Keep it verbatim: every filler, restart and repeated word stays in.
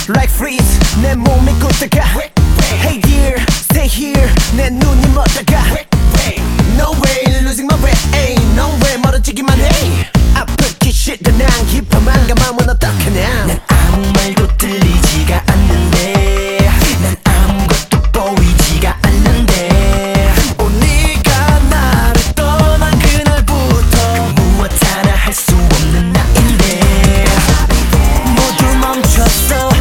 like freeze 내 몸이 굳다가 Hey dear, stay here 내 눈이 멎다가